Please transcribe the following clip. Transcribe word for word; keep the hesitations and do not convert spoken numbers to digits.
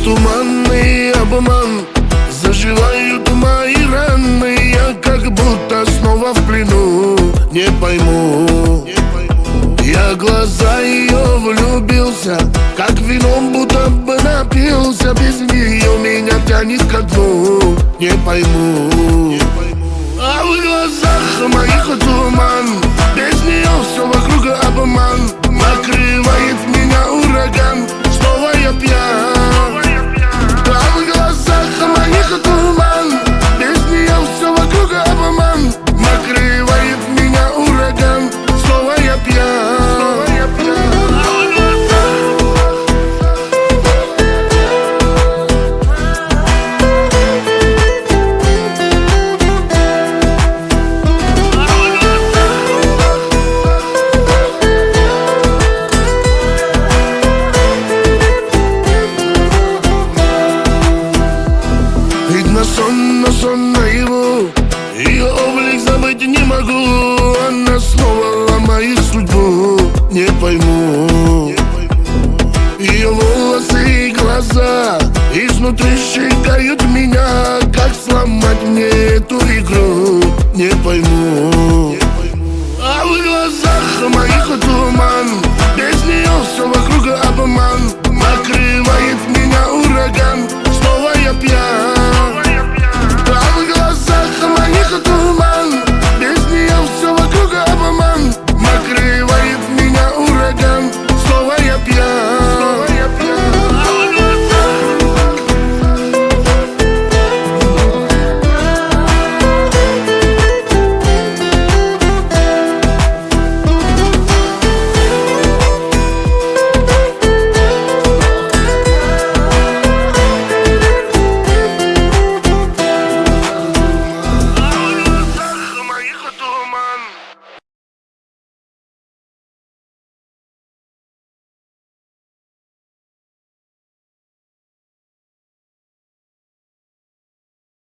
туманный обман, заживают мои раны. Я как будто снова в плену, не пойму. Я в глаза ее влюбился, как вином будто бы напился. Без нее меня тянет ко дну, не пойму. А в глазах моих туман, без нее все вокруг обман. Накрывает меня ураган, снова я пьян. А в глазах моих туман, без нее все вокруг обман. Накрывает меня ураган, снова я пьян. Видно сон, но сон наяву, ее облик забыть не могу. Она снова ломает судьбу, не пойму. Ее волосы и глаза изнутри щекают меня. Как сломать мне эту игру, не пойму. А в глазах моих туман, без нее все вокруг обман. Накрывает меня